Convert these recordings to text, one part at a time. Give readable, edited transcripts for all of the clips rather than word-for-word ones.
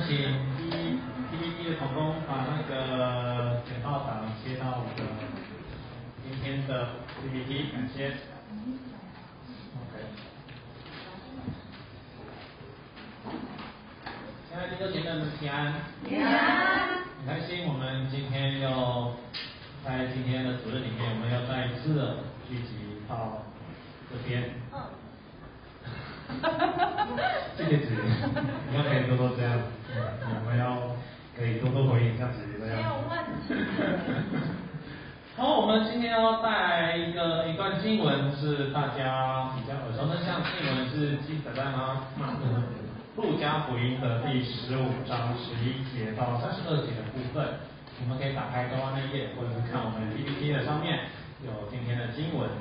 请 PPT 的同工把那个简报档接到我的今天的 PPT， 感谢。OK。现在弟兄姐妹们平安。平安。很开心，我们今天要在今天的主日里面，我们要再一次的聚集到这边。谢谢子瑜，以后可以多多这样，我们要可以多多回应像子瑜这样。没有问题。好，我们今天要带来一段经文，是大家比较耳熟能详的经文，是记载在路加福音的第15章11节到32节的部分。我们可以打开高安那页，或者是看我们 PPT 的上面有今天的经文。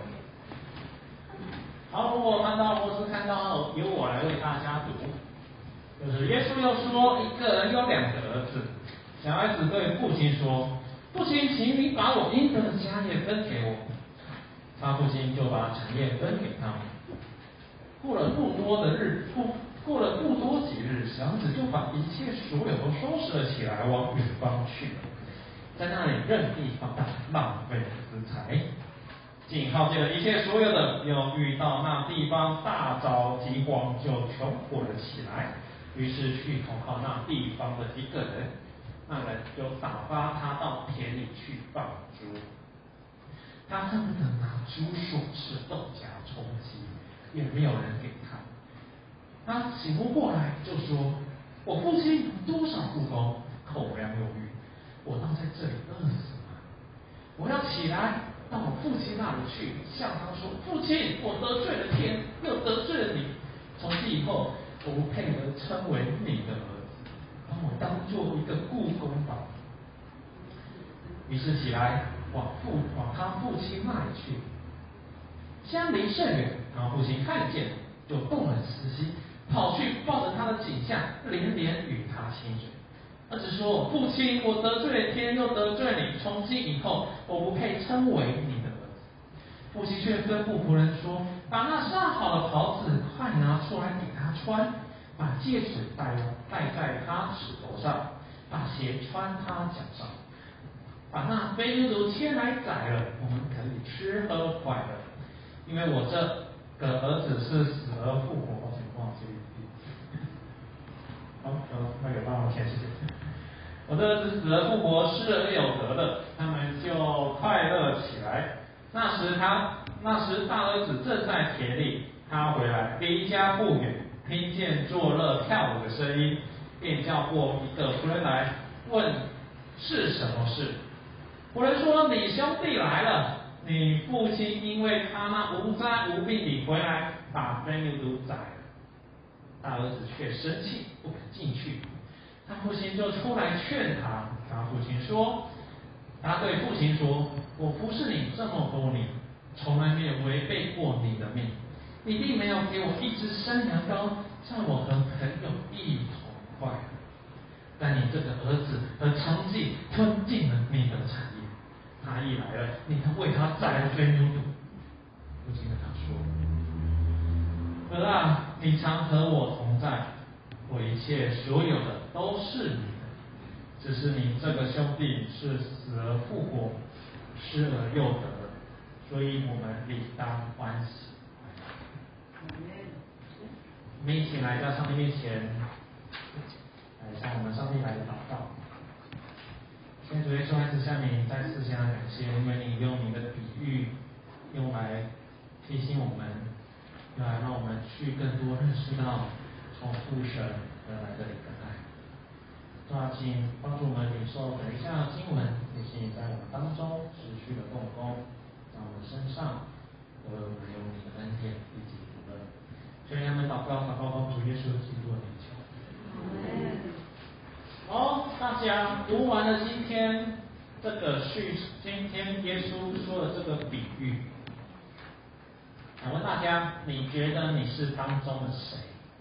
好，如果看到由我来为大家读，就是耶稣又说，一个人有2个儿子，小孩子对父亲说：“父亲，请你把我应得的家业分给我。”他父亲就把产业分给他们。过了不多几日，小子就把一切所有都收拾了起来，往远方去了，在那里任地放荡，浪费资财。竟耗尽了一切所有的，又遇到那地方大遭饥荒，就穷苦了起来。于是去投靠那地方的一个人，那人就打发他到田里去放猪。他恨不得拿猪所吃豆荚充饥，也没有人给他。他醒悟过来，就说：“我父亲有多少雇工，口粮有余，我倒在这里饿死吗？我要起来到我父亲那里去，向他说：父亲，我得罪了天，又得罪了你。从今以后，我不配得称为你的儿子，把我当做一个雇工吧。”于是起来往他父亲那里去。相离甚远，他父亲看见，就动了慈心，跑去抱着他的颈项，连连与他亲嘴。儿子说：“父亲，我得罪了天，又得罪了你，从今以后，我不配称为你的儿子。”父亲却吩咐仆人说：“把那上好的袍子快拿出来给他穿，把戒指戴在他指头上，把鞋穿他脚上，把那肥牛犊牵来宰了，我们可以吃喝快乐。因为我这个儿子是死而复活。”抱歉，忘记那个帮我填，谢谢。我的儿子死而复活，失而有得的，他们就快乐起来。那时大儿子正在田里，他回来离家不远，听见作乐跳舞的声音，便叫过一个仆人来问是什么事。仆人说：“你兄弟来了，你父亲因为他那无灾无病地回来，把肥牛犊宰了。”大儿子却生气，不肯进去。他父亲就出来劝他。他对父亲说：“我服侍你这么多年，从来没有违背过你的命。你并没有给我一只山羊羔，叫我和朋友一同快乐。但你这个儿子和娼妓吞尽了你的产业。他一来了，你就为他宰了肥牛犊。”父亲跟他说：“儿啊，你常和我同在，我一切所有的都是你的。只是你这个兄弟是死而复活，失而又得，所以我们理当欢喜。”我们一起来到上帝面前，来向我们上帝来祷告。现在主耶稣，还是向你再次向感谢，因为你用你的比喻用来提醒我们，用来让我们去更多认识到从父神而来的一个爱。抓紧帮助我们领受等一下经文，也请在我们当中持续的动工，在我们身上都有你的恩典以及福乐。所以他们祷告奉主耶稣基督的名求。好，大家读完了今天耶稣说的这个比喻，想问大家，你觉得你是当中的谁？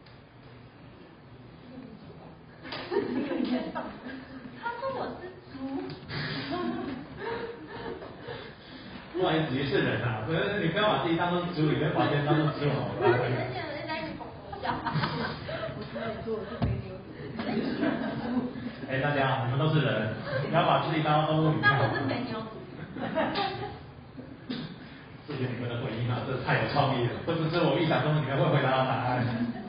他说我是猪。 不好意思，也是人啊，所以你不要把自己当成猪，你不要把别人当成猪好吗？ 人家一直拱我笑。 我说你说我是肥牛犊。 哎，大家好，你们都是人，不要把自己当动物。 那我是肥牛。 谢谢你们的回应啊，这太有创意了，不只是我预想中你们会回答到答案。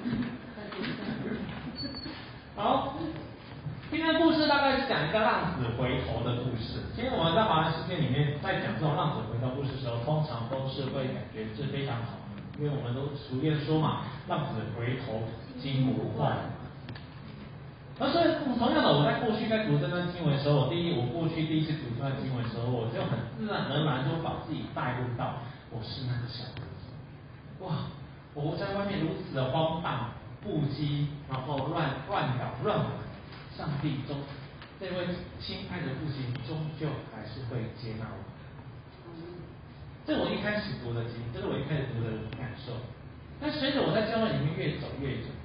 好，今天的故事大概是讲一个浪子回头的故事。其实我们在华人世界里面，在讲这种浪子回头故事的时候，通常都是会感觉是非常好的，因为我们都俗谚说嘛，浪子回头金不换。而所以同样的，我在过去在读这段经文的时候，我过去第一次读这段经文的时候，我就很自然而然就把自己带入到我是那个小儿子。哇，我在外面如此的荒荡不羁，然后乱搞乱玩，上帝这位亲爱的父亲终究还是会接纳我。这是我一开始读的经，这是我一开始读的感受。但随着我在教会里面越走越久，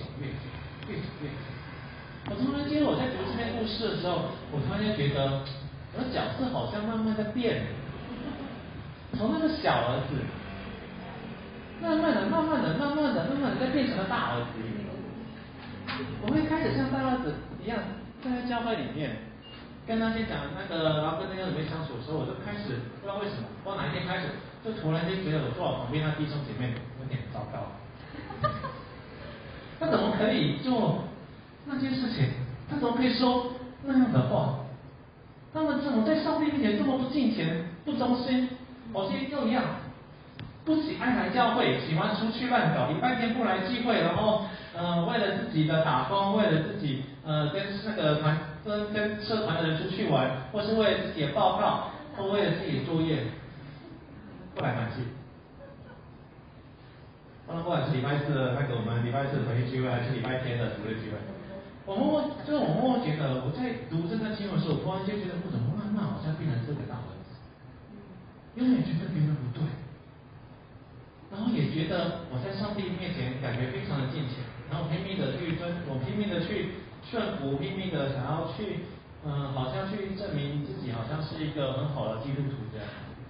我突然间我在读这篇故事的时候，我突然间觉得我的角色好像慢慢在变，从那个小儿子，慢慢的在变成了大儿子。我会开始像大儿子一样站在教会里面，跟那些讲那个，然后跟那个人相处的时候，我就开始不知道为什么，不知道哪一天开始，就突然间觉得我坐我旁边那弟兄姐妹有点糟糕。他怎么可以做那件事情？他怎么可以说那样的话？他们怎么在上帝面前这么不敬虔、不忠心？某些又一样，不喜欢来教会，喜欢出去乱搞，礼拜天不来聚会，然后为了自己的打工，为了自己跟那个跟社团的人出去玩，或是为了自己的报告，或为了自己的作业，不来团契。不管是礼拜四的我们礼拜四的团契聚会，还是礼拜天的主日聚会，我默默觉得，我在读这段经文的时候，我突然间觉得，我怎么慢慢好像变成这个大儿子，永远觉得别人不对，然后也觉得我在上帝面前感觉非常的敬虔，然后拼命的去我拼命的去顺服，拼命的想要去好像去证明自己好像是一个很好的基督徒这样。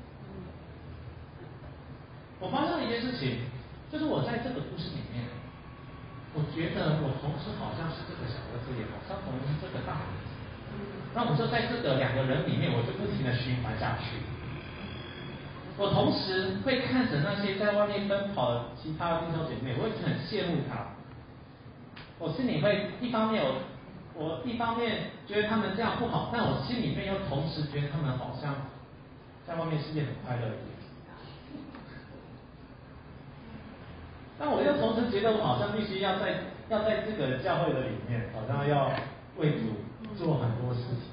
我发现了一件事情，就是我在这个故事里面，我觉得我同时好像是这个小儿子，也好像同时是这个大儿子。那我就在这个两个人里面，我就不停的循环下去。我同时会看着那些在外面奔跑的其他弟兄姐妹，我一直很羡慕他。我心里会一方面我一方面觉得他们这样不好，但我心里面又同时觉得他们好像在外面世界很快乐一样。但我又同时觉得我好像必须要在这个教会的里面，好像要为主做很多事情。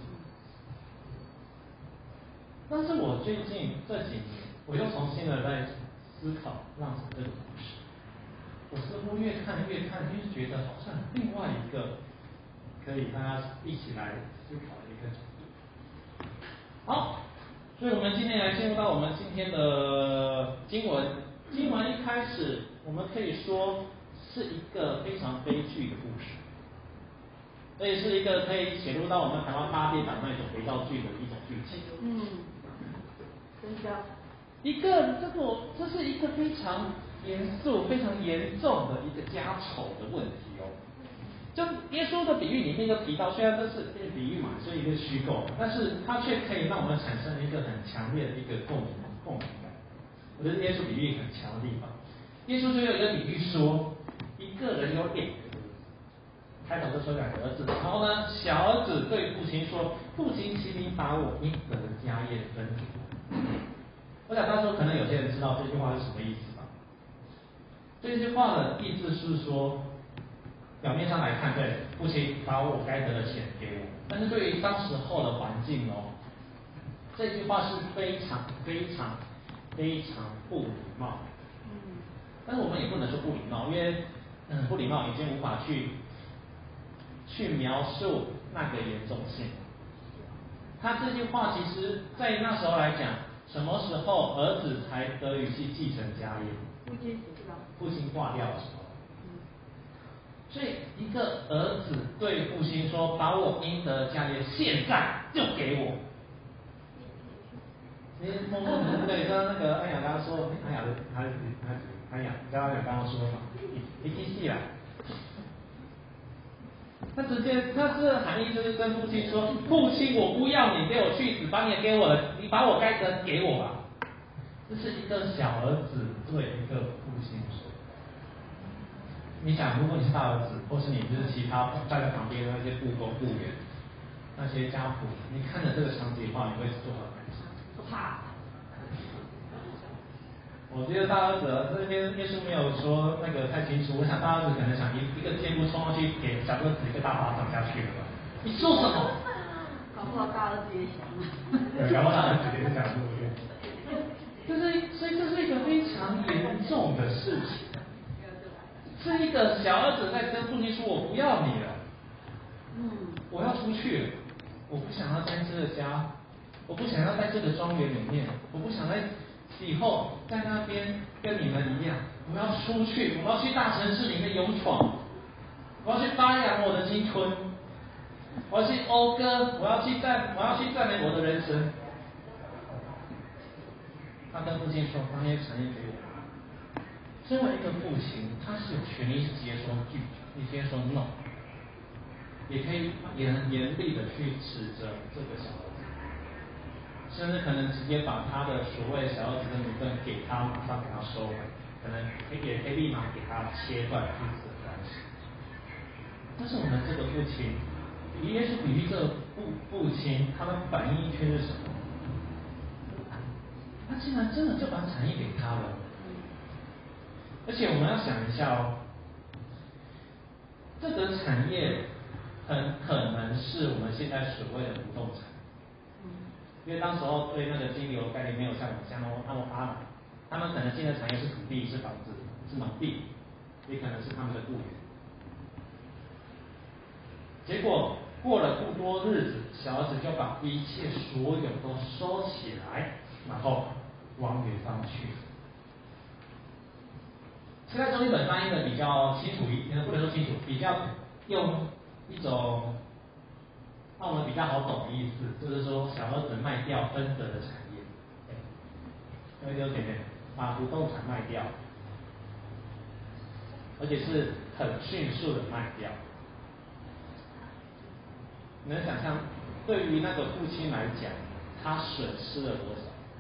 但是我最近这几年，我又重新的在思考浪子这个故事。我似乎越看越觉得好像另外一个可以大家一起来思考的一个角度。好，所以我们今天来进入到我们今天的经文。经文一开始，我们可以说是一个非常悲剧的故事，所以是一个可以写入到我们台湾八点档那种肥皂剧的一种剧情。 真的。 这是一个非常严肃、非常严重的一个家丑的问题哦。就耶稣的比喻里面就提到，虽然这是比喻嘛，是一个虚构，但是它却可以让我们产生一个很强烈的一个共鸣感。我觉得耶稣比喻很强的地方。耶稣就有一个比喻说，一个人有两个儿子，开头就说两个儿子，然后呢，小儿子对父亲说：“父亲，请你把我应得的家业分给我。”我想到时候可能有些人知道这句话是什么意思吧？这句话的意思是说，表面上来看，对，父亲把我该得的钱给我，但是对于当时候的环境哦，这句话是非常不礼貌。但是我们也不能说不礼貌，因为不礼貌已经无法去描述那个严重性。他这句话其实在那时候来讲，什么时候儿子才得以去继承家业？父亲挂掉的时候。所以一个儿子对父亲说：“把我应得的家业现在就给我。”对，刚刚那个安雅刚刚说，安雅刚刚说嘛，你听戏啦。 他直接，他这含义就是跟父亲说：父亲，我不要你给我去死，把你给我的，你把我该得给我吧。这是一个小儿子对一个父亲说。你想，如果你是大儿子，或是你就是其他站在旁边的那些雇工、雇员、那些家仆，你看着这个场景的话，你会作何感想？ 不怕。 我觉得大儿子这边耶稣没有说那个太清楚，我想大儿子可能想一个箭步冲上去给小儿子一个大巴掌下去了吧？你说什么？ 搞不好大儿子也想。 对，搞不好大儿子也是想入狱。所以这是一个非常严重的事情，是一个小儿子在跟父亲说：“我不要你了，我要出去了，我不想要在这个家，我不想要在这个庄园里面，我不想在。”以后在那边跟你们一样，我要出去，我要去大城市里面勇闯，我要去发扬我的青春，我要去讴歌，我要去赞美我的人生。他跟父亲说：“把那些产业给我。”身为一个父亲，他是有权利直接说拒绝，你直接说 no， 也可以严厉的去指责这个小孩。甚至可能直接把他的所谓小儿子的名分给他，马上给他收回，可能也可以立马给他切断父子的关系。但是我们这个父亲，耶稣比喻这个父亲，他的反应却是什么？他竟然真的就把产业给他了。而且我们要想一下哦，这个产业很可能是我们现在所谓的不动产。因为当时候对那个金流概念没有像我们这样那么发达，他们可能现在产业是土地、是房子、是农地，也可能是他们的雇员。结果过了不多日子，小儿子就把一切所有都收起来，然后往远方去。现在中译本翻译的比较清楚不能说清楚，比较用一种。那我们比较好懂的意思，就是说小儿子卖掉分得的产业，各位弟兄姐妹，把不动产卖掉，而且是很迅速的卖掉。你能想象，对于那个父亲来讲，他损失了多少？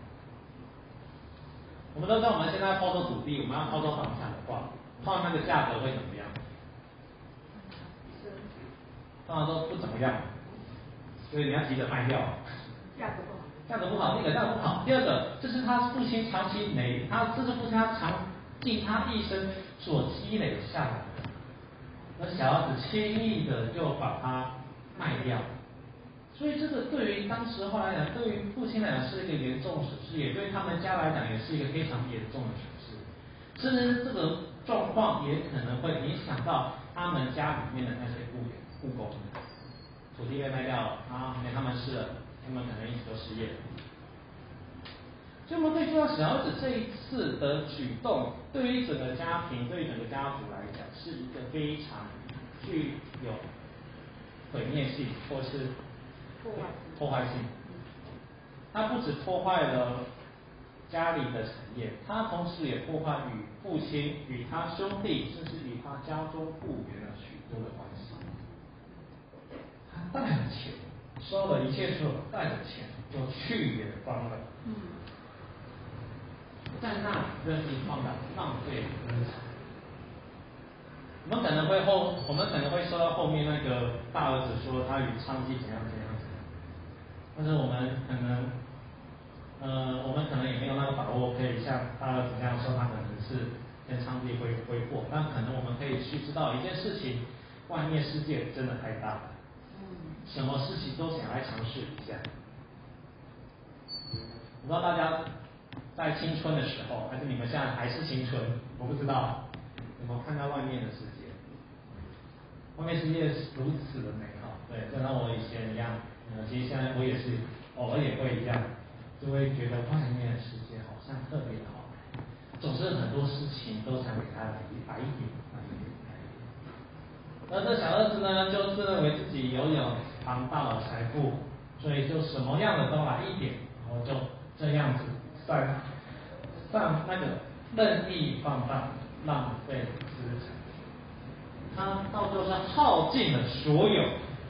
我们都知道，我们现在抛售土地，我们要抛售房产的话，通常那个价格会怎么样？通常都不怎么样。所以你要急着卖掉， 价格不好。 价格不好，第一个价格不好，第二个这是他父亲长期这是父亲他尽他一生所积累下来的，而小儿子轻易的就把它卖掉，所以这个对于当时候来讲，对于父亲来讲是一个严重损失，也对他们家来讲也是一个非常严重的损失，甚至这个状况也可能会影响到他们家里面的那些雇工。土地被卖掉了啊，没他们事了，他们可能一直都失业了。所以我们可以说到小儿子这一次的举动，对于整个家庭、对于整个家族来讲，是一个非常具有毁灭性或是破坏性。他不止破坏了家里的产业，他同时也破坏与父亲、与他兄弟，甚至与他家中雇员的许多的关系。他带了钱，收了一切所有，带着钱就去远方了。在那里任意放荡，浪费资产。我们可能会说到后面那个大儿子说他与娼妓怎样，但是我们可能也没有那个把握，可以像大儿子这样说，他可能是跟娼妓挥霍，但可能我们可以去知道一件事情，外面世界真的太大了。什么事情都想来尝试一下。我不知道大家在青春的时候，还是你们现在还是青春，我不知道有没有看到外面的世界。外面世界是如此的美好，对，就像我以前一样，其实现在我也是偶尔也会一样，就会觉得外面的世界好像特别的好，总是很多事情都想给他来一点。而这小儿子呢，就自认为自己拥有庞大的财富，所以就什么样的都来一点，然后就这样子在那个任意放荡、浪费资产。 他到最后是耗尽了所有。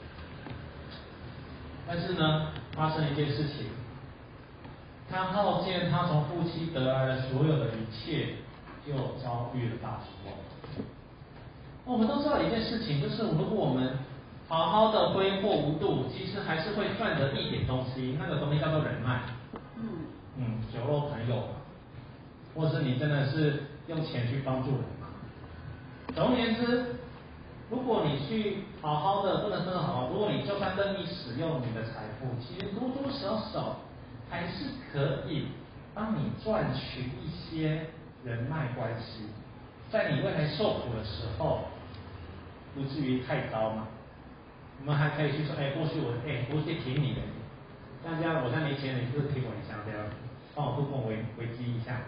但是呢，发生一件事情，他耗尽他从夫妻得来的所有的一切，就遭遇了大失望。我们都知道一件事情，就是如果我们好好的挥霍无度，其实还是会赚得一点东西，那个东西叫做人脉。酒肉朋友，或是你真的是用钱去帮助人嘛。总而言之，如果你去好好的，不能说好好，如果你就算任意使用你的财富，其实多多少少还是可以帮你赚取一些人脉关系，在你未来受苦的时候，不至于太糟嘛。我们还可以去说，过去我不是挺你的，像这样我现在没钱，你就是挺我一下这样，帮我度过危机一下。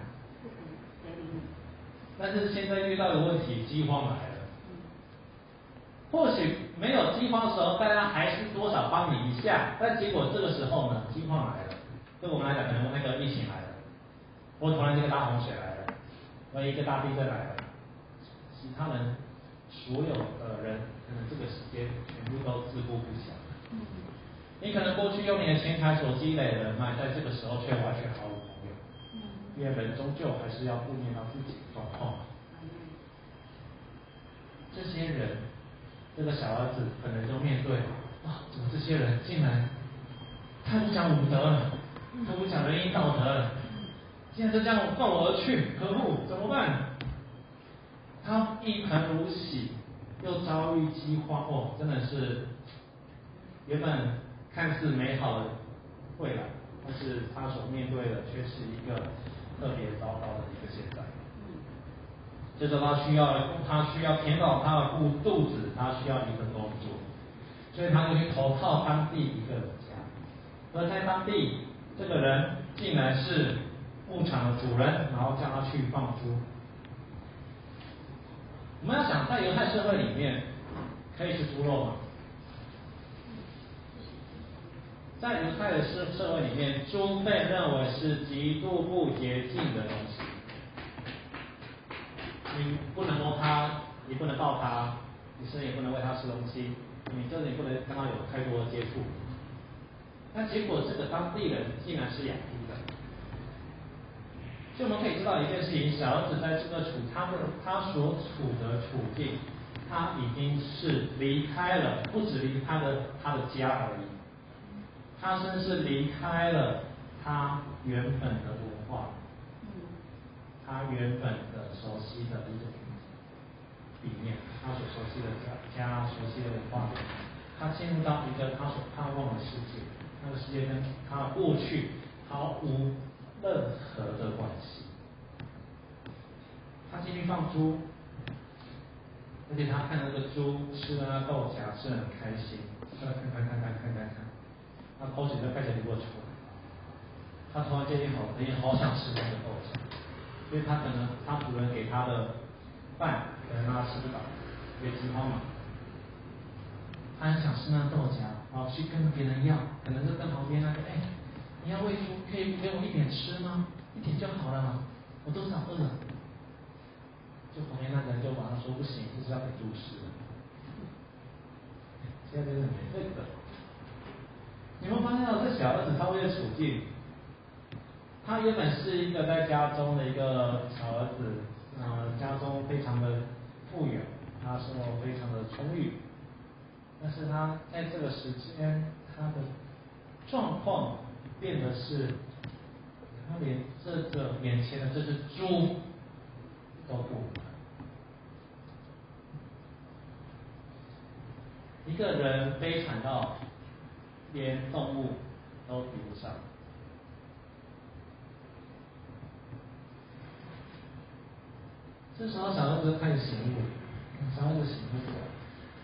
但是现在遇到的问题，饥荒来了。或许没有饥荒的时候，大家还是多少帮你一下，但结果这个时候呢，饥荒来了，对我们来讲，可能那个疫情来了，或突然这个大洪水来了，或一个大地震来了，其他人所有的人，可能这个时间全部都自顾不暇。你可能过去用你的钱财所积累的人脉，在这个时候却完全毫无朋友，因为人终究还是要顾念到自己的状况。这些人，这个小儿子可能就面对，怎么这些人竟然太不讲武德了，太不讲仁义道德了，竟然就这样放我而去，可恶，怎么办？他一盆如洗，又遭遇饥荒，真的是原本看似美好的未来，但是他所面对的却是一个特别糟糕的一个现在。接着他需要填饱他的肚子，他需要一份工作，所以他就去投靠当地一个人家，而在当地这个人竟然是牧场的主人，然后叫他去放猪。我们要想，在犹太社会里面，可以吃猪肉吗？在犹太的社会里面，猪被认为是极度不洁净的东西。你不能摸它，你不能抱它，你甚至也不能喂它吃东西，你真的也不能跟它有太多的接触。但结果这个当地人竟然是养猪的，所以我们可以知道一件事情：小儿子在这个他所处的处境，他已经是离开了，不止离开了他的家而已，他甚至离开了他原本的文化。他原本的熟悉的一种理念，他所熟悉的家熟悉的文化，他进入到一个他所盼望的世界，那个世界跟他的过去毫无任何的关系。他进去放猪，而且他看那个猪吃了那豆荚，吃得很开心，看，他口水就开始流了出来。他突然间好想吃那个豆荚。因为他可能他主人给他的饭可能让他吃不饱，因为饥荒嘛，他很想吃那豆荚，然后去跟别人要，可能就跟旁边那个，你要喂猪，可以给我一点吃吗？一点就好了嘛，我肚子好饿。就旁边那个人就马上说不行，这是要给猪吃的。现在就是免费的。你们发现到这小儿子他为了处境。他原本是一个在家中的一个小儿子，家中非常的富有，他生活非常的充裕，但是他在这个时间，他的状况变得是，他连这个眼前的这只猪都不如。一个人悲惨到连动物都比不上。这时候小儿子开始醒悟，小儿子醒悟过来。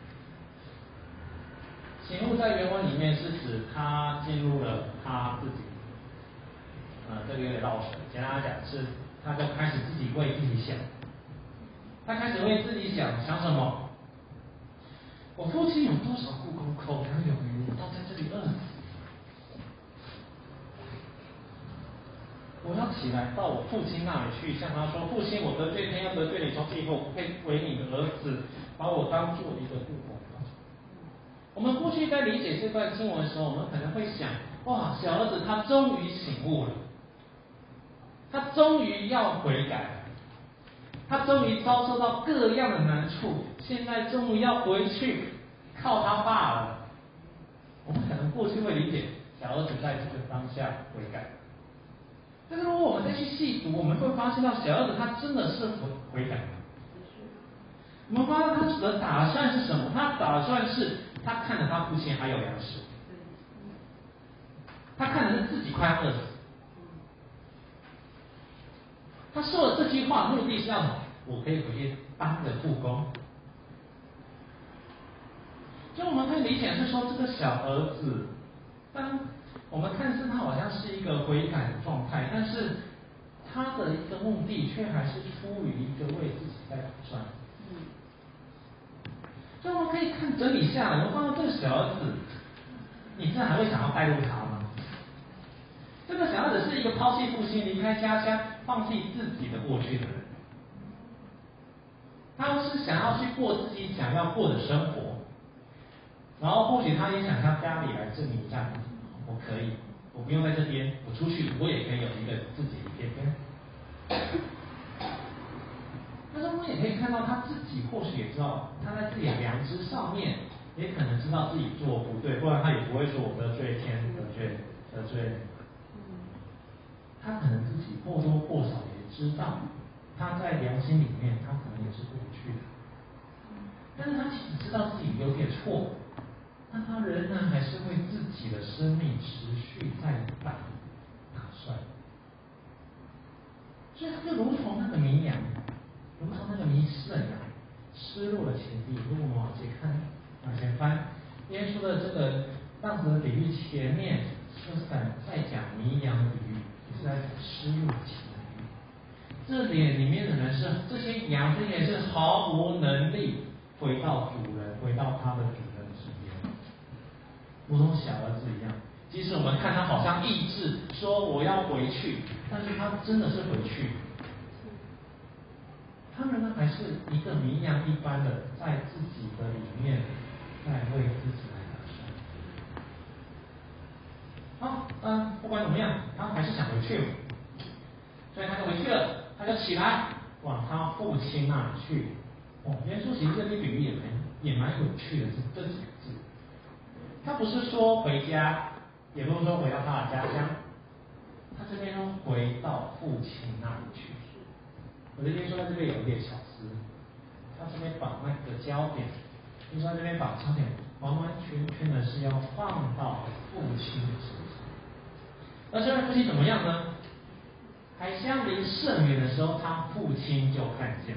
醒悟在原文里面是指他进入了他自己，这个有点绕舌。简单来讲是，他就开始自己为自己想，他开始为自己想什么？我父亲有多少故宫口粮有余，我都在这里饿死。 我要起来到我父亲那里去，向他说：父亲，我得罪天，要得罪你，从此以后我配为你的儿子，把我当做一个雇工。我们过去在理解这段经文的时候，我们可能会想：哇，小儿子他终于醒悟了，他终于要悔改了，他终于遭受到各样的难处，现在终于要回去靠他爸了。我们可能过去会理解小儿子在这个当下悔改，但是如果我们再去细读，我们会发现到小儿子他真的是悔改。我们发现他的打算是什么？他打算是他看着他父亲还有粮食，他看着是自己快要饿死。他说了这句话，目的是要什么？我可以回去当个雇工。所以我们可以理解是说，这个小儿子，当我们看似他好像是一个悔改的状态，但是他的一个目的却还是出于一个为自己在打算。所以我们可以看整理下来，我们发现这个小儿子，你真的还会想要带入他吗？这个小儿子是一个抛弃父亲、离开家乡、放弃自己的过去的人。他是想要去过自己想要过的生活，然后或许他也想向家里来证明一下，我可以，我不用在这边，我出去我也可以有一个自己的一片天。但是我们也可以看到他自己或许也知道，他在自己的良知上面也可能知道自己做不对，不然他也不会说我得罪天，得罪人。他可能自己或多或少也知道，他在良心里面他可能也是过不去的，但是他其实知道自己有点错，但他仍然还是为自己的生命持续在打算。所以他就如同那个绵羊，如同那个迷失的羊，失落了前地。如果我们往前翻，耶稣的这个当时的比喻前面就是在讲迷羊的比喻，也是在讲失落前的比喻。这里面的人是这些羊，这些人是毫无能力回到主人，回到他的主人身边，如同小儿子一样。即使我们看他好像意志说我要回去，但是他真的是回去，他仍然还是一个绵羊一般的，在自己的里面在为自己来打算。好，不管怎么样，他还是想回去，所以他就回去了，他就起来往他父亲那里去。耶稣其实这里比喻也蛮有趣的，这几个字，他不是说回家，也不是说回到他的家乡，他这边说回到父亲那里去。我这边说在这边有一点小思，他这边把那个焦点，就说在这边把焦点完完全全的是要放到父亲的身上。而这位父亲怎么样呢？还相离甚远的时候，他父亲就看见了。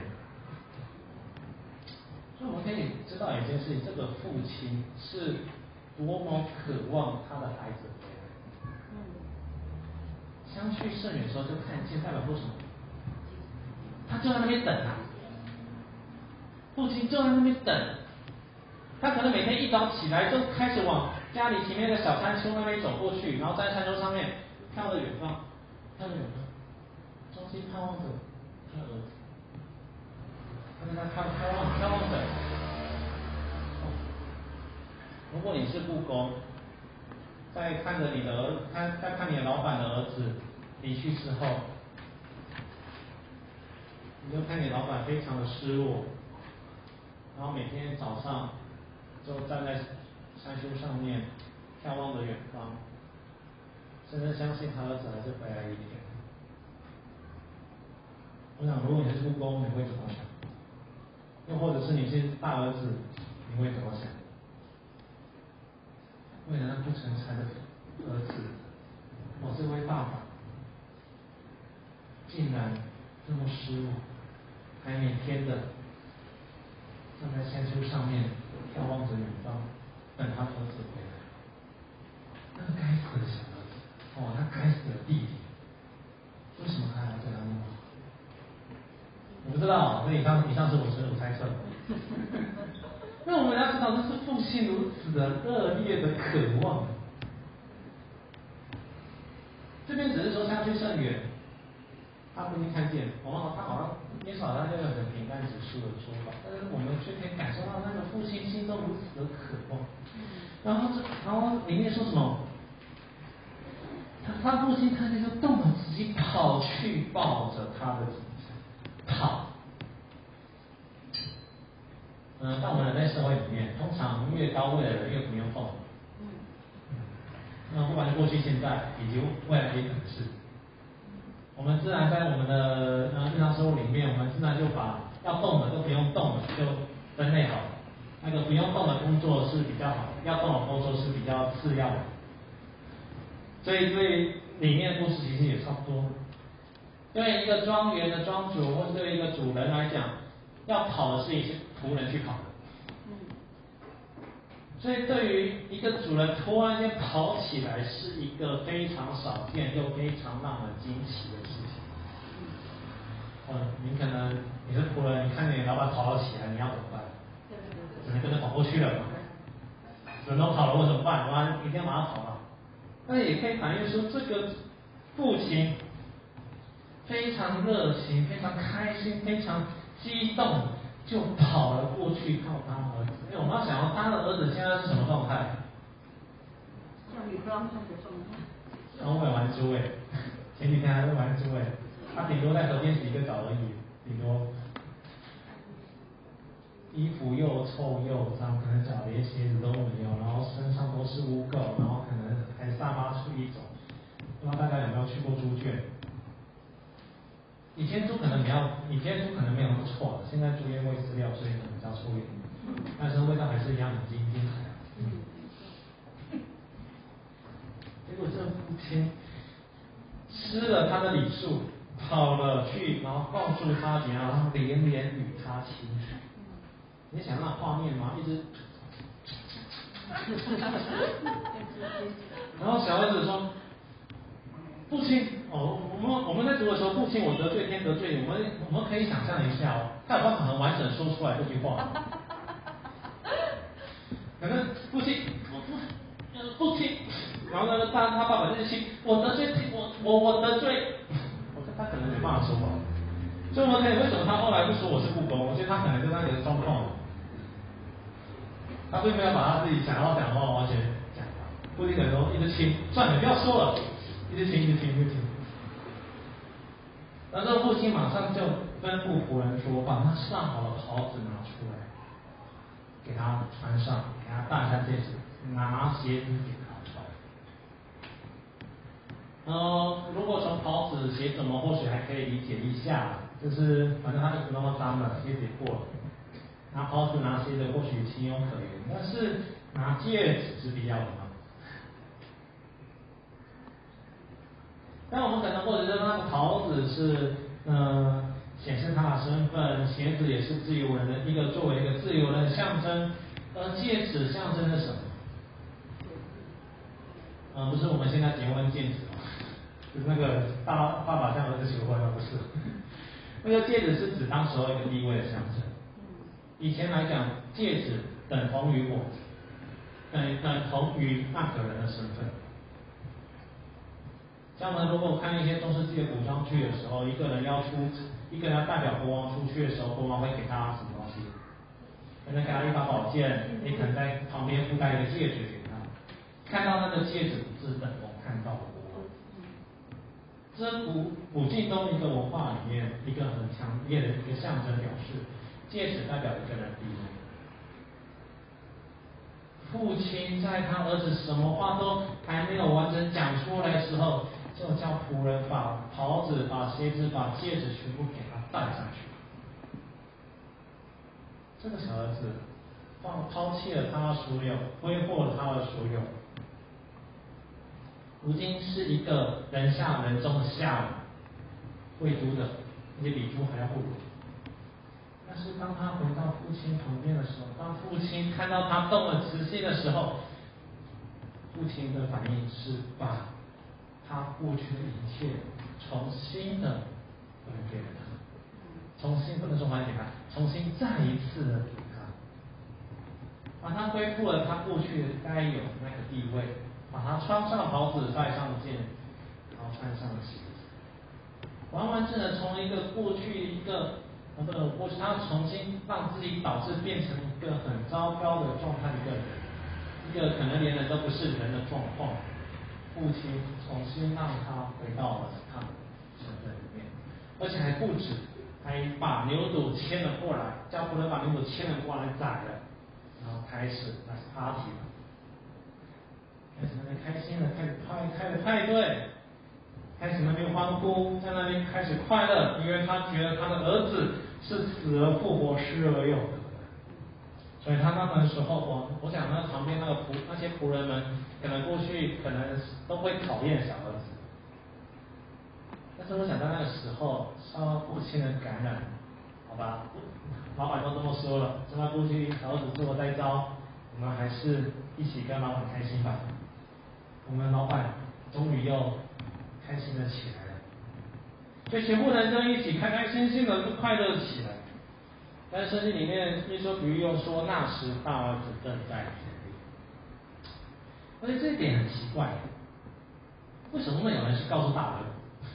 所以我们可以知道一件事情，这个父亲是多么渴望他的孩子回来。相去甚远的时候就看见，代表说什么？他就在那边等啊，父亲就在那边等。他可能每天一早起来就开始往家里前面的小山丘那边走过去，然后在山丘上面看着远方，看着远方，衷心盼望着他的儿子。但是他盼望着。如果你是雇工，在看着你的在看你的老板的儿子离去之后，你就看你老板非常的失落，然后每天早上就站在山丘上面眺望着远方，深深相信他儿子还是回来一天。我想，如果你是雇工，你会怎么想？又或者是你是大儿子，你会怎么想？为了那不成才的儿子，我这位爸爸竟然这么失落，还每天的站在山丘上面眺望着远方，等他儿子回来。那个该死的小儿子，那该死的弟弟，为什么他还要对他那么好？我不知道，这以上是我猜测的。那我们要知道，这是父亲如此的热烈的渴望。这边只是说相去甚远， 他父亲看见，他好像耶稣好像就有很平淡直述的说法，但是我们却可以感受到那个父亲心中如此的渴望。然后里面说什么？他父亲看见就动了，自己跑去抱着他的子跑。在我们人类社会里面，通常越高位的人越不用动。不管是过去、现在以及未来也可能是。我们自然在我们的日常生活里面，我们自然就把要动的都不用动的就分类好了。那个不用动的工作是比较好的，要动的工作是比较次要的。所以里面的故事其实也差不多。对一个庄园的庄主，或是对一个主人来讲，要跑的是一些仆人去跑的。所以对于一个主人突然间跑起来，是一个非常少见又非常让人惊奇的事情。你可能你是仆人，你看见你老板跑了起来，你要怎么办？只能跟着跑过去了嘛。人都跑了，我怎么办？我一定要马上跑了。那也可以反映出这个父亲非常热情、非常开心、非常激动，就跑了过去靠他儿子。因为我们要想到他的儿子现在是什么状态？ 像女装上的状态。 然后会玩猪哎，前几天还会玩猪哎，他顶多在河边洗个澡而已，顶多。衣服又臭又脏，可能脚连鞋子都没有，然后身上都是污垢，然后可能还散发出一种，不知道大家有没有去过猪圈？以前猪可能没有那么臭，现在猪因为饲料，所以可能比较臭一点，但是味道还是一样很精彩。结果这父亲吃了他的礼数，跑了去，然后抱住他，然后连连与他亲水。你想那画面吗？一直，然后小儿子说：“父亲，我们在读的时候，父亲，我得罪天得罪你。我们可以想象一下他有办法很完整说出来这句话。可能父亲，然后呢，他爸爸就是气，我得罪我得罪，他可能没办法说话。所以我们可以为什么他后来不说我是故宫？我觉得他可能跟他有状况。”他并没有把他自己想要讲的话完全讲完，父亲可能说一直亲，算了，不要说了，一直亲。然后父亲马上就吩咐仆人说，把他上好的袍子拿出来，给他穿上，给他戴上戒指，拿鞋子给他穿。如果从袍子、鞋子，我们或许还可以理解一下，就是反正他衣服那么脏了，鞋子也破了。拿袍子拿鞋子或许情有可原，但是拿戒指是必要的吗？但我们可能或者是那个袍子是显示他的身份，鞋子也是自由人的一个作为一个自由人的象征，而戒指象征着什么？不是我们现在结婚戒指，就是那个爸爸向儿子求婚，不是。那个戒指是指当时候一个地位的象征。以前来讲，戒指等同于我，等同于那个人的身份。像我们如果看一些中世纪的古装剧的时候，一个人要代表国王出去的时候，国王会给他什么东西？可能给他一把宝剑，你可能在旁边附带一个戒指给他。看到那个戒指是等同看到的国王。这是古晋东一个文化里面一个很强烈的一个象征表示。戒指代表一个人的地位。父亲在他儿子什么话都还没有完整讲出来的时候，就叫仆人把袍子、把鞋子、把戒指全部给他戴上去。这个小儿子抛弃了他的所有，挥霍了他的所有，如今是一个人下人中的下人，喂猪的，比猪还要不如。但是当他回到父亲旁边的时候，当父亲看到他动了慈心的时候，父亲的反应是把他过去的一切重新的还给了他，重新不能说还给他，重新再一次的给他，把他恢复了他过去该有的那个地位，把他穿上袍子，戴上剑，然后穿上鞋子。 完完整整从一个过去过去他重新让自己导致变成一个很糟糕的状态的一个人，一个可能连人都不是人的状况。父亲重新让他回到了他的身份里面，而且还不止，还把牛犊牵了过来，叫仆人把牛犊牵了过来宰了，然后开始那是 party 了，开始那边开心了，开始派对，开始那边欢呼，在那边开始快乐，因为他觉得他的儿子是死而复活、失而又得的。所以他那个时候，我想那旁边那些仆人们，可能过去可能都会讨厌小儿子，但是我想在那个时候受父亲的感染，好吧，老板都这么说了，叫他过去小儿子自我再招，我们还是一起跟老板开心吧。我们老板终于又开心的起来了，所以全部人就一起开开心心的就快乐起来。但是圣经里面耶稣比喻又说，那时大儿子正在田里，而且这一点很奇怪，为什么会有人去告诉大儿子？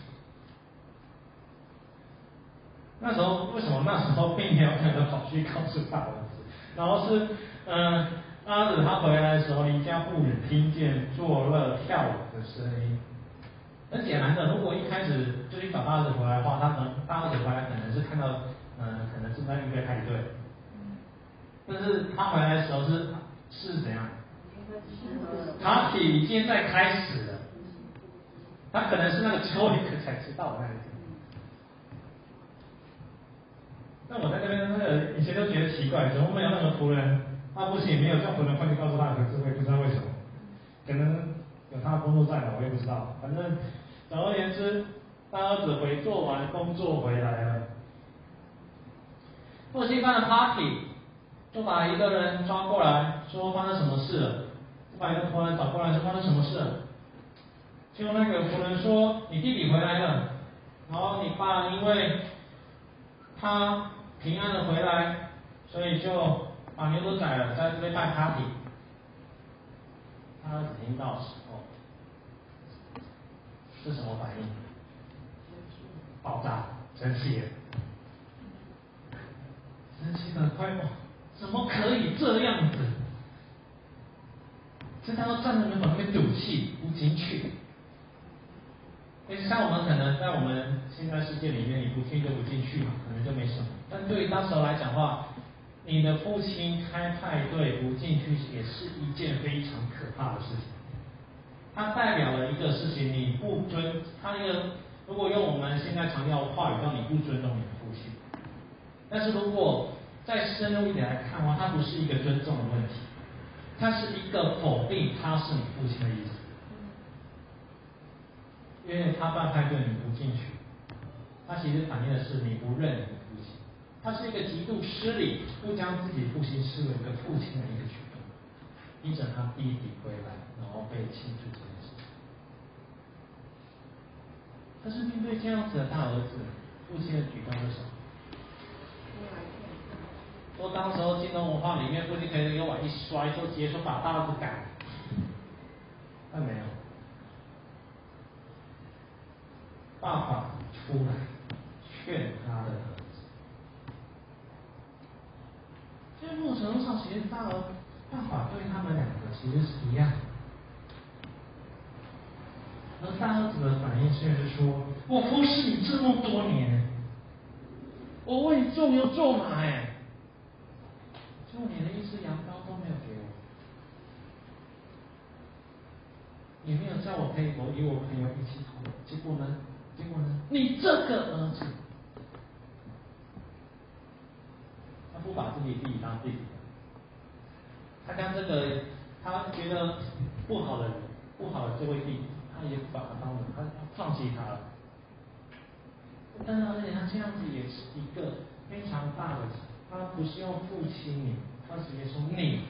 那时候为什么那时候并没有人跑去告诉大儿子？然后是大儿子他回来的时候，离家不远听见作乐跳舞的声音。很显然的，如果一开始就去找大儿子回来的话，大儿子回来可能是看到可能是在预备派对，但是他回来的时候是怎样？party 已经在开始了，他可能是那个最后一个才知道的那一个。那我在那边以前都觉得奇怪，怎么没有那个仆人？他父亲也没有叫仆人快去告诉他儿子，我也不知道为什么，可能有他的工作在吧，我也不知道。反正总而言之，大儿子做完工作回来了。父亲办了 party， 就把一个人抓过来，说发生什么事了？就把一个仆人找过来，说发生什么事了？结果那个仆人说：“你弟弟回来了，然后你爸因为他平安的回来，所以就把牛犊宰了，在这边办 party。”他儿子听到时候是什么反应？爆炸，生气了。生气的快跑，怎么可以这样子？所以他都站在门口那边赌气，不进去。像我们可能在我们现在世界里面，你不进就不进去嘛，可能就没什么。但对于当时来讲的话，你的父亲开派对不进去，也是一件非常可怕的事情。它代表了一个事情，你不尊他一个，如果用我们现在常用的话语，叫你不尊重你的父亲。但是如果再深入一点来看的话，它不是一个尊重的问题，它是一个否定他是你父亲的意思。因为他办派对你不进去，他其实反映的是你不认你的父亲，他是一个极度失礼，不将自己父亲视为一个父亲的一个举动，逼着他弟弟回来，然后被庆祝这件事情。但是面对这样子的大儿子，父亲的举动是什么？说当时候金融文化里面，父亲可以用碗一摔，就直接说把大儿子赶，但没有。爸爸出来劝他的儿子，在某种程度上，其实爸爸对他们两个其实是一样的。而大儿子的反应却是说：“我服侍你这么多年，我为你做牛做马，就你的一只羊羔都没有给我，你没有叫我陪我与我朋友一起跑，结果呢？你这个儿子，他不把自己弟弟当弟弟，他将这个他觉得不好的这位弟弟，他也不把他当人，他放弃他了。但是而且他这样子也是一个非常大的，他不是用父亲你，他直接说你。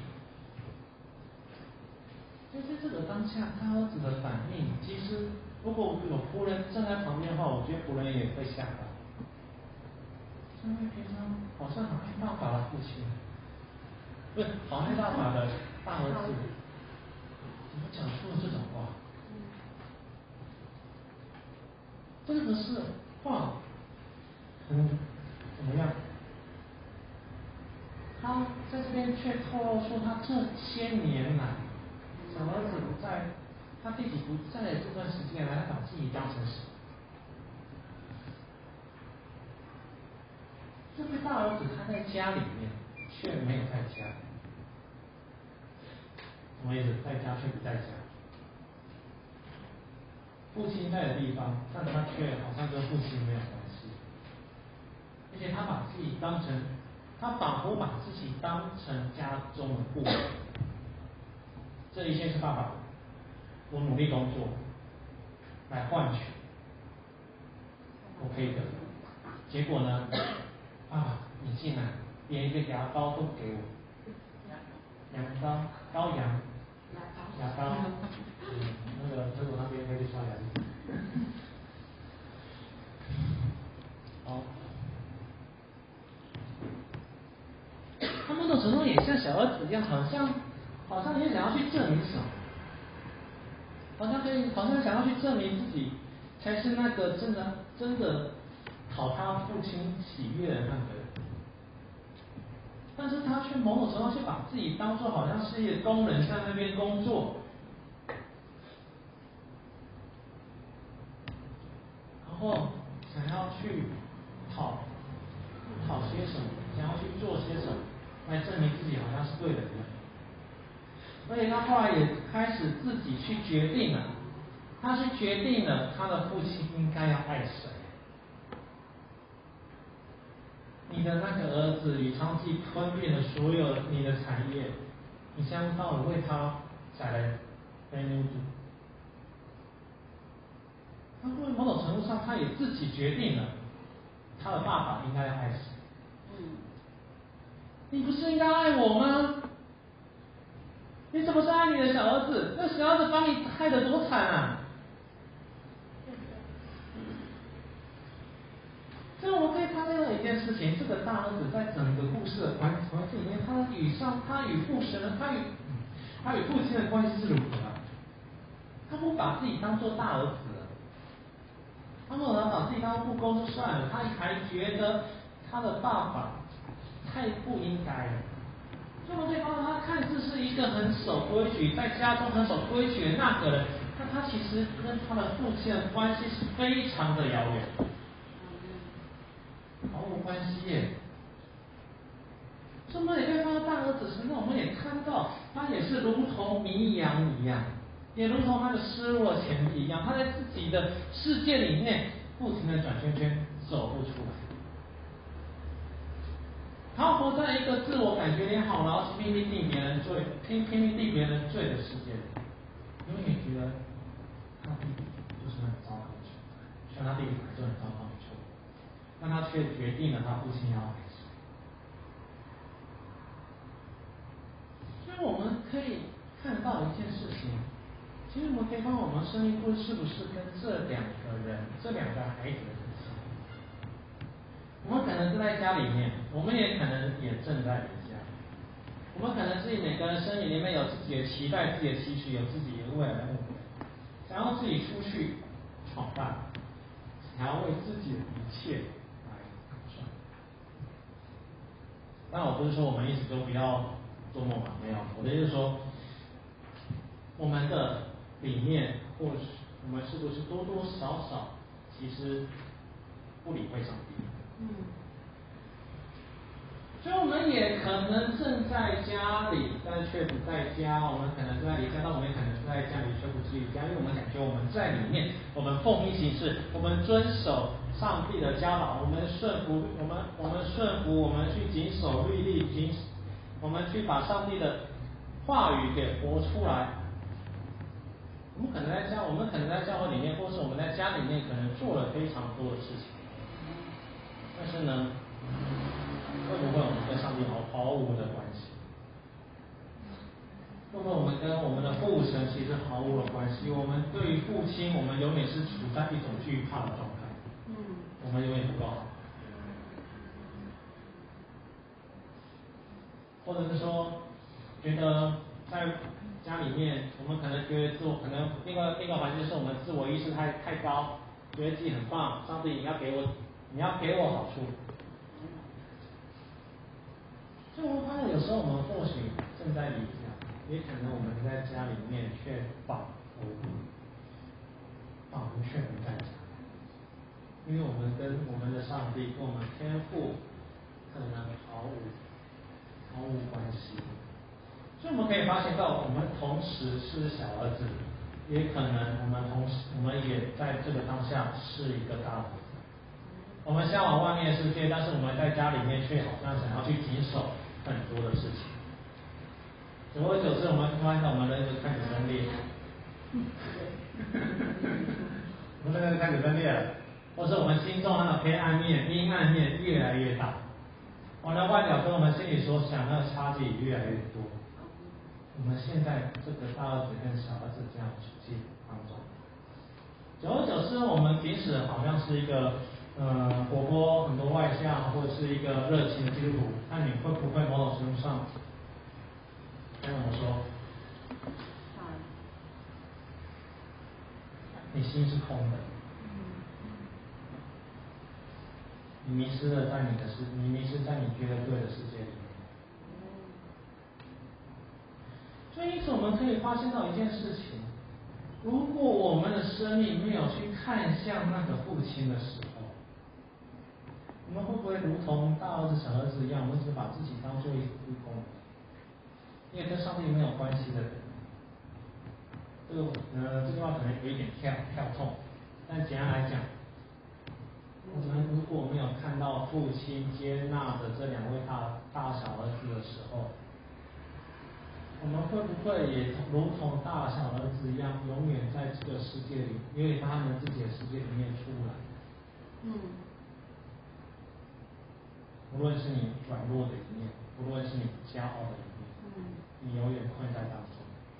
所以在这个当下，他儿子的反应，其实如果有仆人站在旁边的话，我觉得仆人也会吓到。因为平常好像很爱爸爸的父亲，不是好爱爸爸的大儿子，怎么讲出了这种话？这个是哇，怎么样？他在这边却透露出他这些年来，小儿子不在，他弟弟不在的这段时间来，他把自己当成神。这位大儿子他在家里面，却没有在家。什么意思？在家却不在家。父亲在的地方，但他却好像跟父亲没有关系。而且他把自己当成，他仿佛把自己当成家中的部分。这一切是爸爸，我努力工作来换取我可以得的。结果呢，爸爸你竟然连一个牙膏都不给我，羊膏、羔羊、牙膏，那个德国那边可以刷牙的。好，他某种程度也像小儿子一样，好像也想要去证明什么，好像想要去证明自己才是那个真的讨他父亲喜悦的那个人。但是他却某种程度却把自己当作好像是一个工人在那边工作，然后想要去讨些什么，想要去做些什么，来证明自己好像是对的一样。而且他后来也开始自己去决定了，他去决定了他的父亲应该要爱谁。你的那个儿子吕昌济吞并了所有你的产业，你相到了为他宰了非牛犊。他因为某种程度上，他也自己决定了他的爸爸应该要爱谁。你不是应该爱我吗？你怎么是爱你的小儿子？那小儿子把你害得多惨啊！所以我们可以发现到一件事情，这个大儿子在整个故事的环境里面，他与父神，他与父亲的关系是如何啊？他不把自己当做大儿子了，他不能把自己当父公就算了，他还觉得他的爸爸太不应该了。所以我们可以发现，他看似是一个很守规矩，在家中很守规矩的那个人，但他其实跟他的父亲的关系是非常的遥远，毫无关系耶。所以我们也可以看到大儿子身上，我们也看到他也是如同迷羊一样，也如同他的失落前妻一样，他在自己的世界里面不停的转圈圈，走不出来。他活在一个自我感觉良好，然后拼命定别人罪、拼命定别人罪的世界里，永远觉得他弟弟就是很糟糕的存在，虽然他弟弟本来就很糟糕没错，但他却决定了他父亲要爱谁。所以我们可以看到一件事情，其实我们可以看我们生命故事是不是跟这两个孩子的很像。我们可能是在家里面，我们也可能也正在离家。我们可能自己每个人生命里面有自己的期待、自己的期许，有自己的未来的目标，想要自己出去闯荡，想要为自己的一切来打算。但我不是说我们一直都不要做梦嘛，没有，我的意思是说，我们的理念或是我们是不是多多少少其实不理会上帝。所以我们也可能正在家里，但却不在家；我们可能正在离家，但我们也可能是在家里，却不是离家。因为我们感觉我们在里面，我们奉命行事，我们遵守上帝的教导，我们顺服，我们去谨守律例，我们去把上帝的话语给活出来。我们可能在教会里面，或是我们在家里面，可能做了非常多的事情，但是呢，会不会我们跟上帝毫无的关系？会不会我们跟我们的父神其实毫无的关系？我们对于父亲，我们永远是处在一种惧怕的状态。我们永远不够好。或者是说，觉得在家里面，我们可能觉得可能另外环境是我们自我意识太高， 觉得自己很棒，上帝你要给我好处。所以我们发现有时候我们或许正在理想，也可能我们在家里面却仿佛却不在家，因为我们跟我们的上帝跟我们天父可能毫无关系。所以我们可以发现到，我们同时是小儿子，也可能我们也在这个当下是一个大儿子。我们向往外面的世界，但是我们在家里面却好像想要去谨守很多的事情。久而久之，我们发现我们人就开始分裂，我们人就开始分裂了，或是我们心中的黑暗面、阴暗面越来越大，我们的外表跟我们心里所想的差距越来越多。我们现在这个大儿子跟小儿子这样处境当中，久而久之，我们平时好像是一个活泼、很多外向，或者是一个热情的基督徒，那你会不会某种程度上跟我说，你心是空的，你迷失了在你迷失在你觉得对的世界里面。所以因此我们可以发现到一件事情，如果我们的生命没有去看向那个父亲的时候，我们会不会如同大儿子小儿子一样，我们只把自己当做一个义工，因为跟上帝没有关系的人。这句话可能有一点跳痛，但简单来讲，我们如果没有看到父亲接纳的这两位大小儿子的时候，我们会不会也如同大小儿子一样，永远在这个世界里，因为他们自己的世界里面出不来？无论是你软弱的一面，无论是你骄傲的一面，你永远困在当中。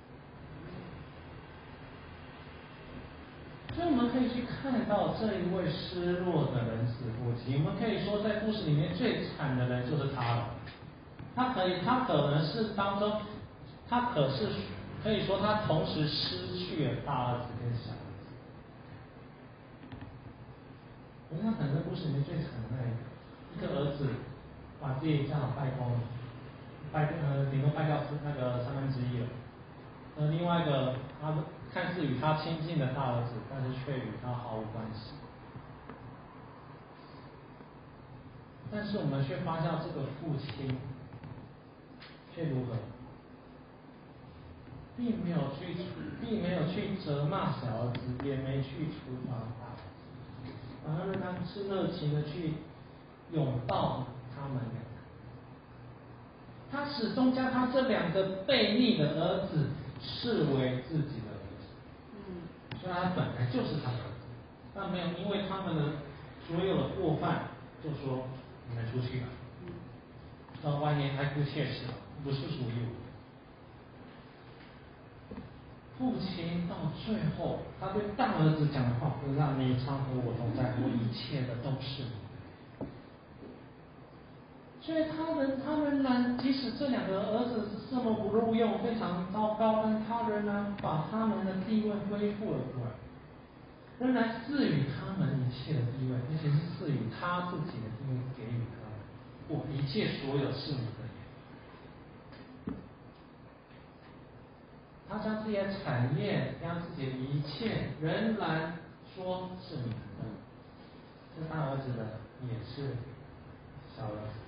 所以我们可以去看到这一位失落的人子父亲，我们可以说在故事里面最惨的人就是他了。他可能是当中，可以说他同时失去了大儿子跟小儿子。我想可能故事里面最惨的一个儿子把自己家长败光了，顶多败掉那个1/3了。另外一个他看似与他亲近的大儿子，但是却与他毫无关系。但是我们却发现这个父亲却如何，并没有去责骂小儿子，也没去处罚大儿子，反而他是热情的去拥抱他们两个。他始终将他这两个悖逆的儿子视为自己的儿子，虽然他本来就是他的儿子，但没有因为他们的所有的过犯，就说你们出去吧，到外面爱哭切齿了，不是属于我。父亲到最后，他对大儿子讲的话，就是让你常和我同在，我一切的都是你的。所以他仍然，即使这两个儿子是这么不录用，非常糟糕，但他仍然把他们的地位恢复了过来，仍然赐予他们一切的地位，而且是赐予他自己的地位给予他们。我一切所有是你的。他将自己的产业，将自己的一切，仍然说是你的。这大儿子的也是小儿子。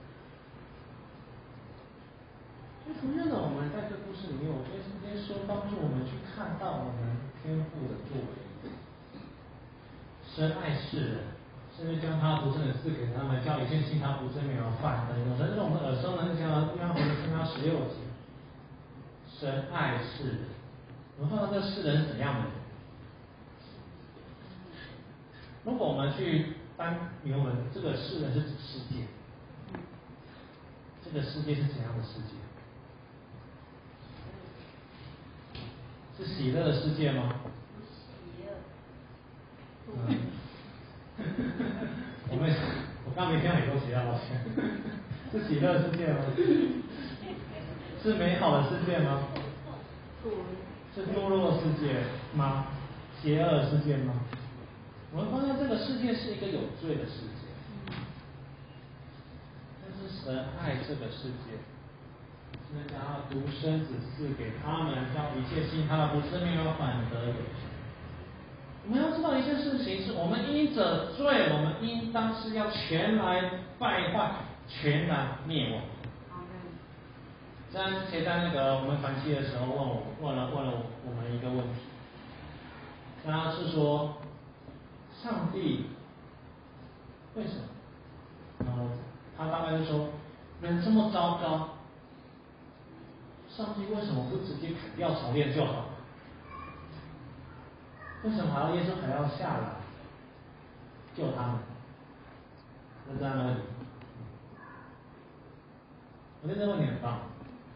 所以同样的，我们在这故事里面，我觉得耶稣帮助我们去看到我们天父的作为。深爱世人，甚至将他独生的赐给他们，叫一切信他独生女儿犯的永生。这是我们耳熟能详的约翰福音7章16节。深爱世人，我们看到这世人是怎样的人？如果我们去翻原文，这个世人是指世界，这个世界是怎样的世界？是喜乐的世界吗？我刚没听到你说喜乐，抱歉。是喜乐的世界吗？是美好的世界吗？是堕落世界吗？邪恶世界吗？ 我们发现这个世界是一个有罪的世界，但是神爱这个世界，所以将他独生子赐给他们，叫一切信他的不是没有反得有罪。我们要知道一件事情，是我们因着罪，我们应当是要全然败坏，全然灭亡。这样之前在那个我们团契的时候问了我们一个问题，那是说上帝为什么？他大概就说人这么糟糕，上帝为什么不直接砍掉重练就好？为什么还要耶稣还要下来救他们？是这样的问题。我觉得这个问题很棒，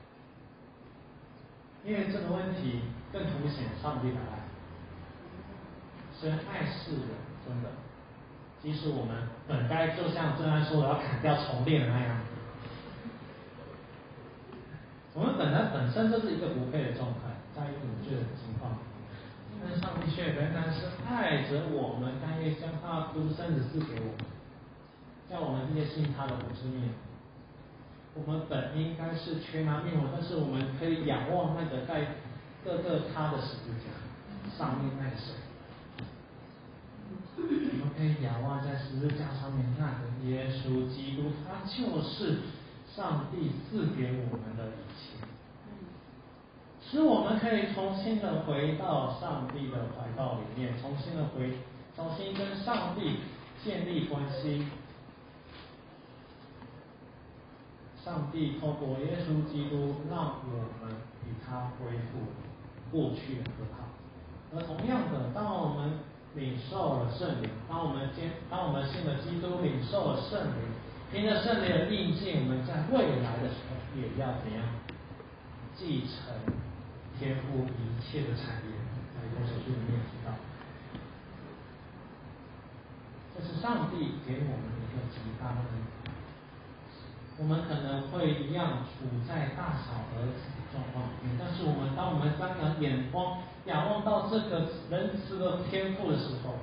因为这个问题更凸显上帝的爱。神爱世人，真的，即使我们本该就像正安说的要砍掉重练的那样，我们本身就是一个不配的状态，在一个有罪的情况。但是上帝却仍然是爱着我们，甘愿将他独生子赐给我们，叫我们这些信他的不至灭。我们本应该是全然灭亡，但是我们可以仰望那个在各个他的十字架上面那个神，我们可以仰望在十字架上面那个耶稣基督，他就是上帝赐给我们的一切。使我们可以重新的回到上帝的怀抱里面，重新跟上帝建立关系。上帝透过耶稣基督，让我们与他恢复过去的和好。而同样的，当我们领受了圣灵，当我们信了基督，领受了圣灵，凭着圣灵的印记，我们在未来的时候也要怎样继承天父一切的产业？在《以弗所书》里面提到，这是上帝给我们的一个极大的恩典。我们可能会一样处在大小儿子的状况里面，但是当我们眼光仰望到这个仁慈的天父的时候，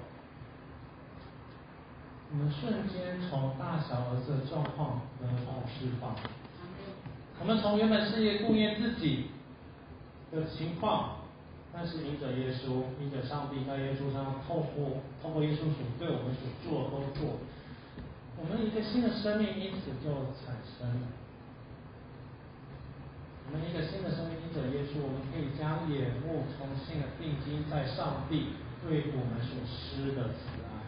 我们瞬间从大小儿子的状况得到释放。我们从原本是一个顾念自己的情况，但是因着耶稣，因着上帝在耶稣上透过耶稣所对我们所做的工作，我们一个新的生命因此就产生了。我们一个新的生命因着耶稣，我们可以将眼目重新的定睛在上帝对我们所施的慈爱，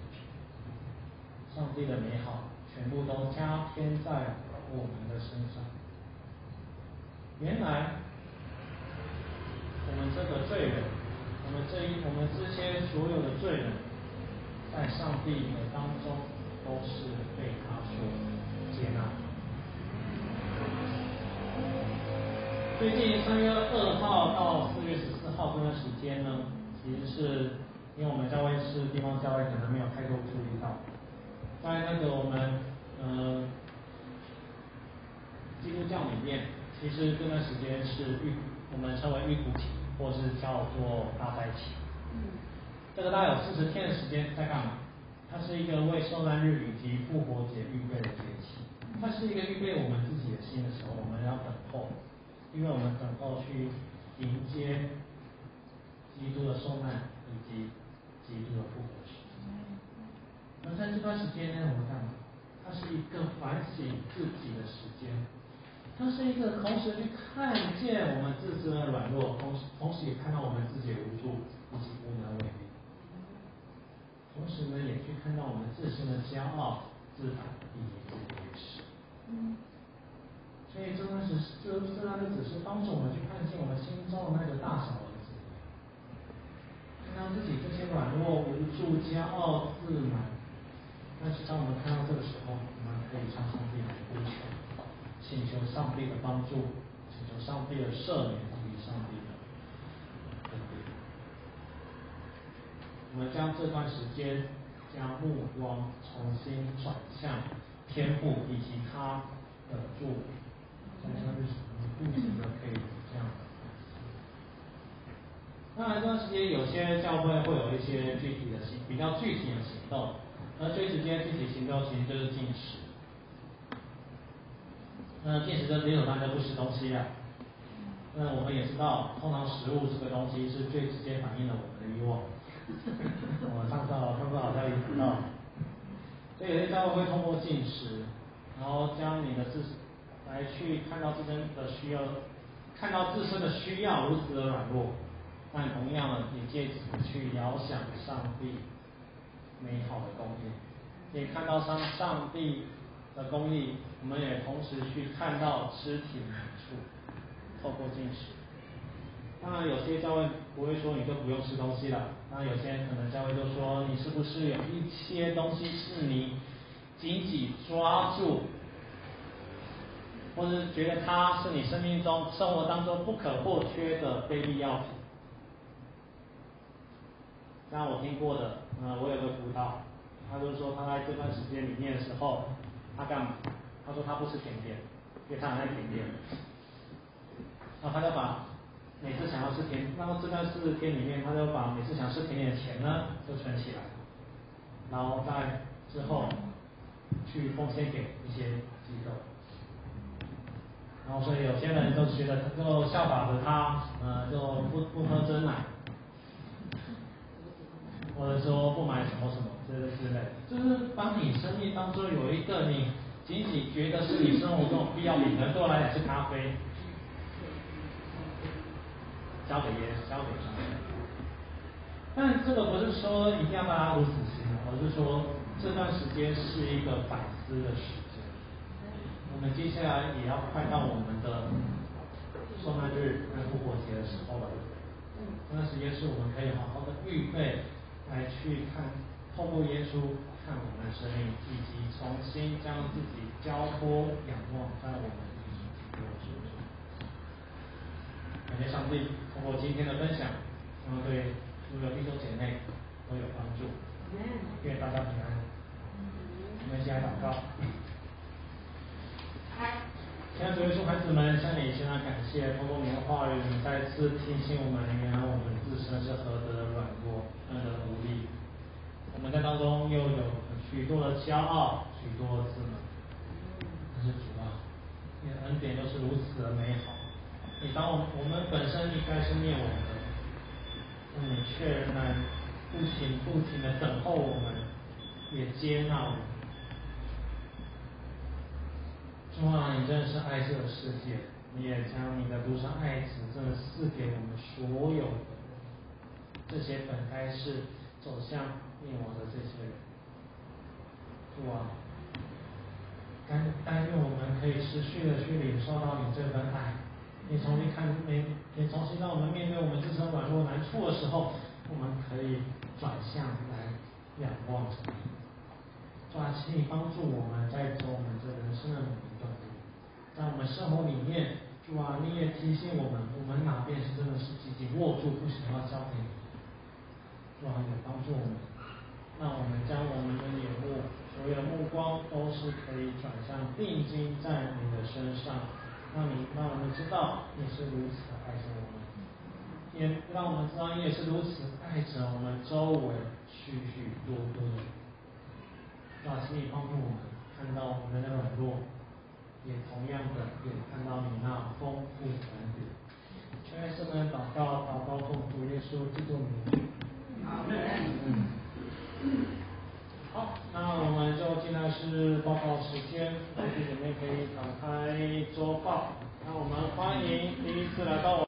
上帝的美好全部都加添在我们的身上。原来我们这个罪人，我们这些所有的罪人，在上帝的当中都是被他所接纳。最近3月2号到4月14号这段时间呢，其实是因为我们教会是地方教会，可能没有太多注意到，在那个我们基督教里面，其实这段时间是我们称为预苦期，或是叫做大灾期。这个大概有40天的时间在干嘛？它是一个为受难日以及复活节预备的节期，它是一个预备我们自己的心的时候，我们要等候，因为我们等候去迎接基督的受难以及基督的复活时。而在这段时间呢，我们干嘛？它是一个反省自己的时间，它是一个同时去看见我们自身的软弱，同时也看到我们自己的无助以及无能为力，同时呢，也去看到我们自身的骄傲、自大以及自以为是。所以这段日子是帮助我们去看见我们心中的那个大小儿子，看到自己这些软弱、无助、骄傲、自满。但是当我们看到这个时候，我们可以向上帝来呼求，请求上帝的帮助，请求上帝的赦免以及上帝的恩典。我们将这段时间将目光重新转向天父以及他的作为，在这日子我们不停的可以这样的。 当然这段时间有些教会会有一些比较具体的行动，而最直接具体行动其实就是禁食。禁食就理所当然就不吃东西了。那我们也知道，通常食物这个东西是最直接反映了我们的欲望。我上次好像也讲到，所以有些教会会通过禁食，然后将你的来去看到自身的需要，看到自身的需要如此的软弱，但同样的，也借此去遥想上帝美好的公义，也看到上帝的公义，我们也同时去看到肢体的难处，透过禁食。当然，有些教会不会说你就不用吃东西了，那有些可能教会就说你是不是有一些东西是你紧紧抓住，或者是觉得它是你生活当中不可或缺的非必要品。像我听过的，我有个辅导，他就说他在这段时间里面的时候，他干嘛？他说他不吃甜点，因为他很爱甜点。然后他就把每次想要吃甜，然后这段4天里面，他就把每次想吃甜点的钱呢，就存起来，然后在之后去奉献给一些机构。然后所以有些人就觉得就效法着他，就不喝真奶，或者说不买什么什么之类，就是当你生命当中有一个你仅仅觉得是你生活中必要品，可能对我来讲是咖啡，交给上帝。但这个不是说一定要大家如此行，而是说这段时间是一个反思的时间。我们接下来也要快到我们的受难日跟复活节的时候了，这段时间是我们可以好好的预备，来去看，透过耶稣看我们的生命，以及重新将自己交托仰望在我们的主之上。感谢上帝，通过今天的分享，对所有弟兄姐妹都有帮助。愿大家平安。我们一起来祷告。亲爱的主耶稣孩子们，向你献上感谢，通过你的话语，你再次提醒我们，原来我们自身是何等的软弱，何等的无力。我们在当中又有许多的骄傲，许多的自满。但是主啊，你的恩典又是如此的美好。你当我们本身应该是灭亡的，但你却仍然不停的等候我们，也接纳我们。主啊，你真的是爱这个世界，你也将你的独生爱子真的赐给我们所有的这些本该是走向灭亡的这些人。主啊，但愿我们可以持续的去领受到你这份爱，你重新让我们面对我们自身软弱难处的时候，我们可以转向来仰望着你。主啊，请你帮助我们在走我们这人生的每一段路，在我们生活里面，主啊，你也提醒我们哪边是真的是紧紧握住，不想要交给你。主啊，也帮助我们，让我们将我们的眼目、所有的目光都是可以转向定睛在你的身上，让我们知道你是如此的爱着我们，也让我们知道你也是如此爱着我们周围许多的人。主啊，请你帮助我们看到我们的软弱，也同样的也看到你那丰富的恩典。全为圣人祷告奉主耶稣基督名。好，那我们就现在是报告时间，弟兄姐妹可以打开周报。那我们欢迎第一次来到